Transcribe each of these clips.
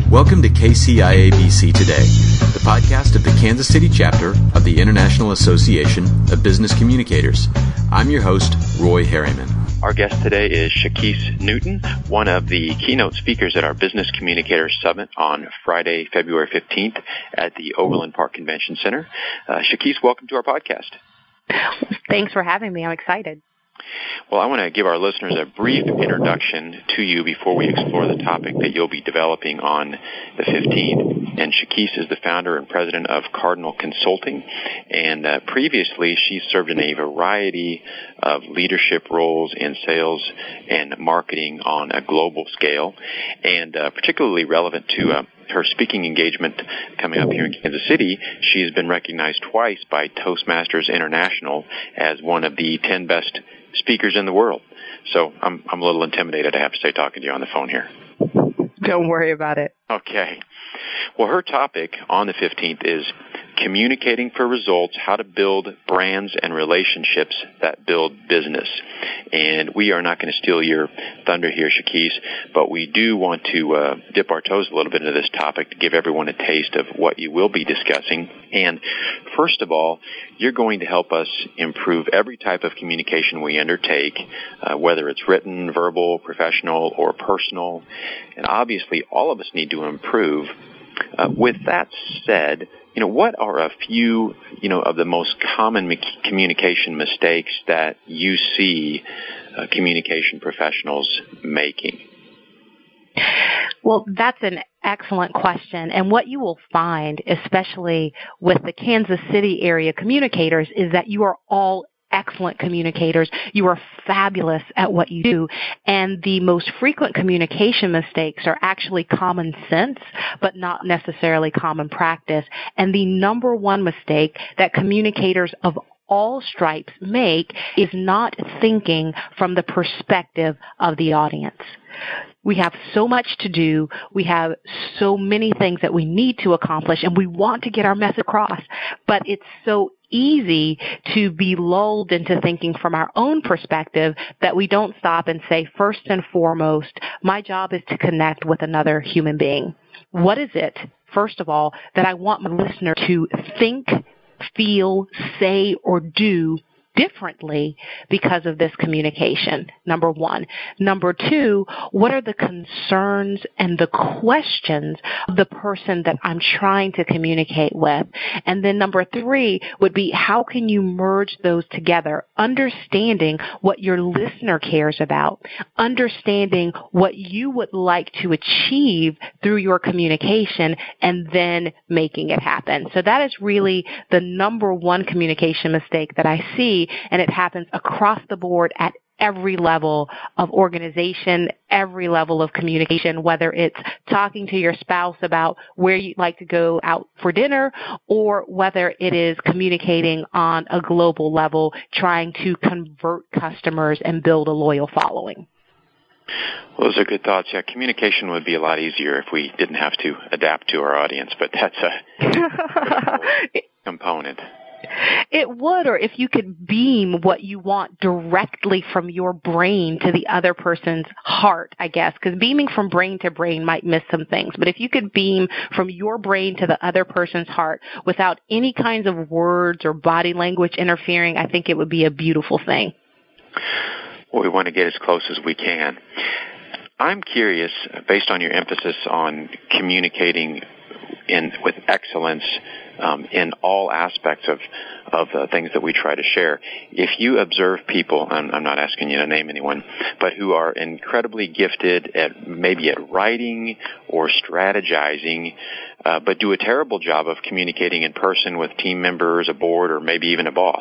Welcome to KCIABC Today, the podcast of the Kansas City chapter of the International Association of Business Communicators. I'm your host, Roy Harriman. Our guest today is Shakese Newton, one of the keynote speakers at our Business Communicators Summit on Friday, February 15th at the Overland Park Convention Center. Shakese, welcome to our podcast. Thanks for having me. I'm excited. Well, I want to give our listeners a brief introduction to you before we explore the topic that you'll be developing on the 15th. And Shakese is the founder and president of Cardinal Consulting. And previously, she served in a variety of leadership roles in sales and marketing on a global scale. And particularly relevant to her speaking engagement coming up here in Kansas City, she's been recognized twice by Toastmasters International as one of the 10 best speakers in the world. So I'm a little intimidated, I have to say, talking to you on the phone here. Don't worry about it. Okay. Well, her topic on the 15th is communicating for results, how to build brands and relationships that build business. And we are not going to steal your thunder here, Shakese, but we do want to dip our toes a little bit into this topic to give everyone a taste of what you will be discussing. And first of all, you're going to help us improve every type of communication we undertake, whether it's written, verbal, professional, or personal. And obviously, all of us need to improve. With that said, what are a few, of the most common communication mistakes that you see communication professionals making? Well, that's an excellent question. And what you will find, especially with the Kansas City area communicators, is that you are all excellent communicators. You are fabulous at what you do. And the most frequent communication mistakes are actually common sense, but not necessarily common practice. And the number one mistake that communicators of all stripes make is not thinking from the perspective of the audience. We have so much to do. We have so many things that we need to accomplish, and we want to get our message across. But it's so easy to be lulled into thinking from our own perspective that we don't stop and say, first and foremost, my job is to connect with another human being. What is it, first of all, that I want my listener to think, feel, say, or do differently because of this communication, number one. Number two, what are the concerns and the questions of the person that I'm trying to communicate with? And then number three would be, how can you merge those together, understanding what your listener cares about, understanding what you would like to achieve through your communication, and then making it happen. So that is really the number one communication mistake that I see. And it happens across the board at every level of organization, every level of communication, whether it's talking to your spouse about where you'd like to go out for dinner, or whether it is communicating on a global level, trying to convert customers and build a loyal following. Well, those are good thoughts. Yeah, communication would be a lot easier if we didn't have to adapt to our audience, but that's a component. It would, or if you could beam what you want directly from your brain to the other person's heart, I guess, because beaming from brain to brain might miss some things. But if you could beam from your brain to the other person's heart without any kinds of words or body language interfering, I think it would be a beautiful thing. Well, we want to get as close as we can. I'm curious, based on your emphasis on communicating with excellence in all aspects of the things that we try to share. If you observe people, and I'm not asking you to name anyone, but who are incredibly gifted at maybe at writing or strategizing, but do a terrible job of communicating in person with team members, a board, or maybe even a boss.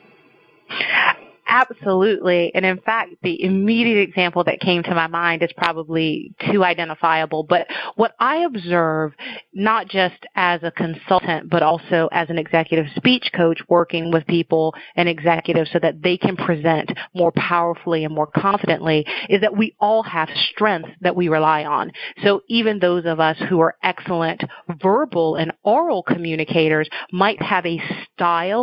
Absolutely. And in fact, the immediate example that came to my mind is probably too identifiable. But what I observe, not just as a consultant, but also as an executive speech coach working with people and executives so that they can present more powerfully and more confidently, is that we all have strengths that we rely on. So even those of us who are excellent verbal and oral communicators might have a style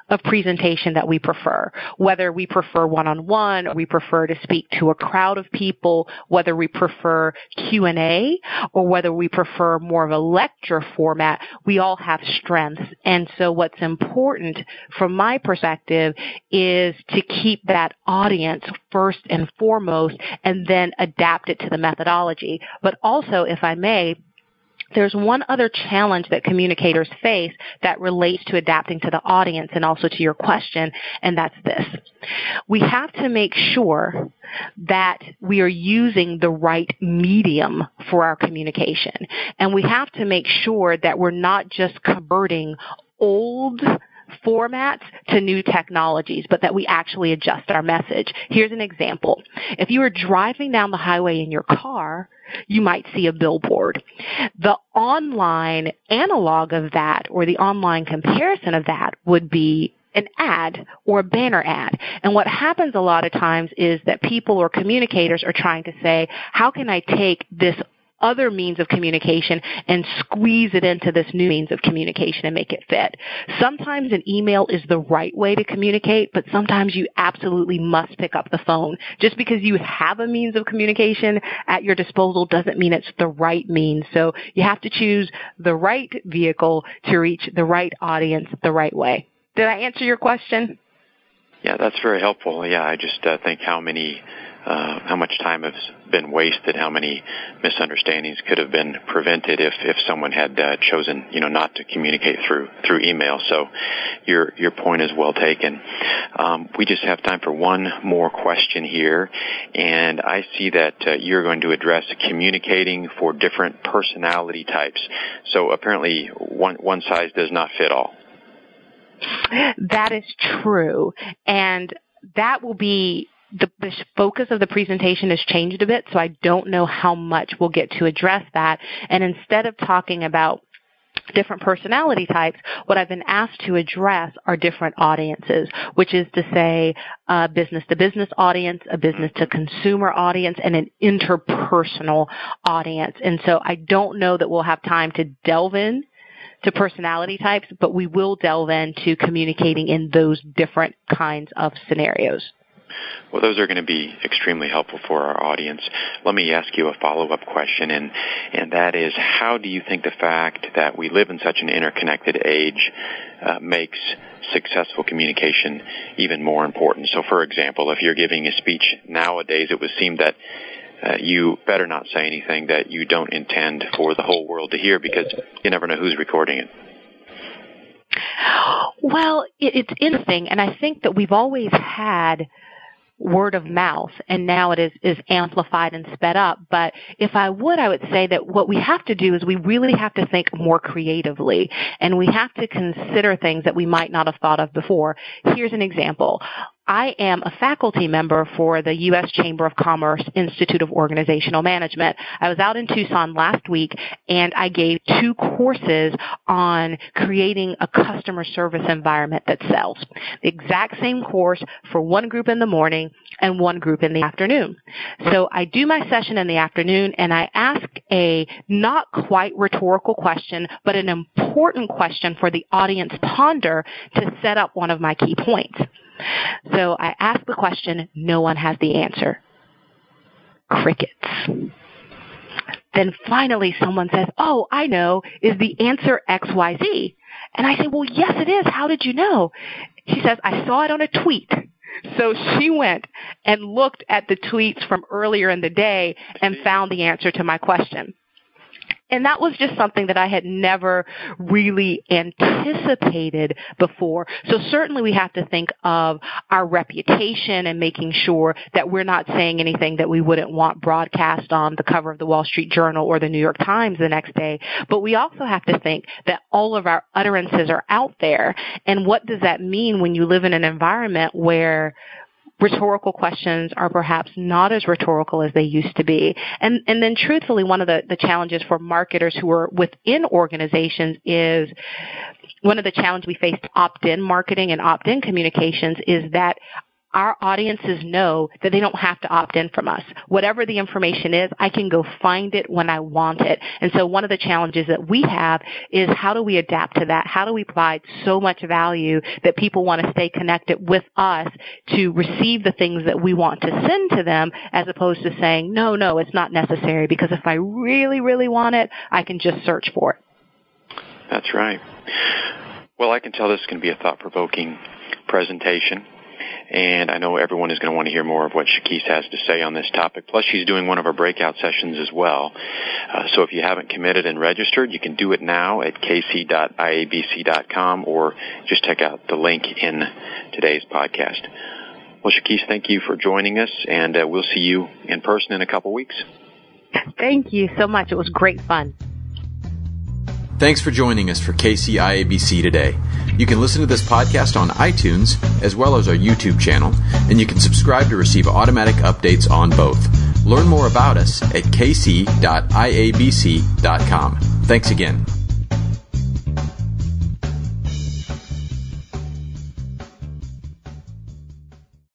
of presentation that we prefer, whether we prefer one-on-one, or we prefer to speak to a crowd of people, whether we prefer Q&A, or whether we prefer more of a lecture format. We all have strengths. And so what's important from my perspective is to keep that audience first and foremost and then adapt it to the methodology. But also, if I may, there's one other challenge that communicators face that relates to adapting to the audience and also to your question, and that's this. We have to make sure that we are using the right medium for our communication. And we have to make sure that we're not just converting old formats to new technologies, but that we actually adjust our message. Here's an example. If you are driving down the highway in your car, you might see a billboard. The online analog of that, or the online comparison of that, would be an ad or a banner ad. And what happens a lot of times is that people or communicators are trying to say, how can I take this other means of communication and squeeze it into this new means of communication and make it fit? Sometimes an email is the right way to communicate, but sometimes you absolutely must pick up the phone. Just because you have a means of communication at your disposal doesn't mean it's the right means. So you have to choose the right vehicle to reach the right audience the right way. Did I answer your question? Yeah, that's very helpful. Yeah, I just think how much time has been wasted, how many misunderstandings could have been prevented if someone had chosen, not to communicate through email. So your point is well taken. We just have time for one more question here, and I see that you're going to address communicating for different personality types. So apparently one size does not fit all. That is true, and that will be the focus of the presentation has changed a bit, so I don't know how much we'll get to address that. And instead of talking about different personality types, what I've been asked to address are different audiences, which is to say a business-to-business audience, a business-to-consumer audience, and an interpersonal audience. And so I don't know that we'll have time to delve in to personality types, but we will delve into communicating in those different kinds of scenarios. Well, those are going to be extremely helpful for our audience. Let me ask you a follow-up question, and that is, how do you think the fact that we live in such an interconnected age makes successful communication even more important? So, for example, if you're giving a speech nowadays, it would seem that you better not say anything that you don't intend for the whole world to hear, because you never know who's recording it. Well, it's interesting, and I think that we've always had word of mouth, and now it is amplified and sped up. But if I would say that what we have to do is we really have to think more creatively, and we have to consider things that we might not have thought of before. Here's an example. I am a faculty member for the U.S. Chamber of Commerce Institute of Organizational Management. I was out in Tucson last week, and I gave 2 courses on creating a customer service environment that sells. The exact same course for one group in the morning and one group in the afternoon. So I do my session in the afternoon, and I ask a not quite rhetorical question, but an important question for the audience to ponder to set up one of my key points. So I ask the question, no one has the answer. Crickets. Then finally someone says, oh, I know, is the answer XYZ? And I say, well, yes, it is. How did you know? She says, I saw it on a tweet. So she went and looked at the tweets from earlier in the day and found the answer to my question. And that was just something that I had never really anticipated before. So certainly we have to think of our reputation and making sure that we're not saying anything that we wouldn't want broadcast on the cover of the Wall Street Journal or the New York Times the next day. But we also have to think that all of our utterances are out there. And what does that mean when you live in an environment where rhetorical questions are perhaps not as rhetorical as they used to be? And then truthfully, one of the challenges for marketers who are within organizations is one of the challenges we face opt-in marketing and opt-in communications is that our audiences know that they don't have to opt in from us. Whatever the information is, I can go find it when I want it. And so one of the challenges that we have is how do we adapt to that? How do we provide so much value that people want to stay connected with us to receive the things that we want to send to them, as opposed to saying, no, it's not necessary, because if I really, really want it, I can just search for it. That's right. Well, I can tell this is going to be a thought-provoking presentation, and I know everyone is going to want to hear more of what Shakese has to say on this topic. Plus, she's doing one of our breakout sessions as well. So if you haven't committed and registered, you can do it now at kc.iabc.com, or just check out the link in today's podcast. Well, Shakese, thank you for joining us, and we'll see you in person in a couple weeks. Thank you so much. It was great fun. Thanks for joining us for KCIABC today. You can listen to this podcast on iTunes as well as our YouTube channel, and you can subscribe to receive automatic updates on both. Learn more about us at kc.iabc.com. Thanks again.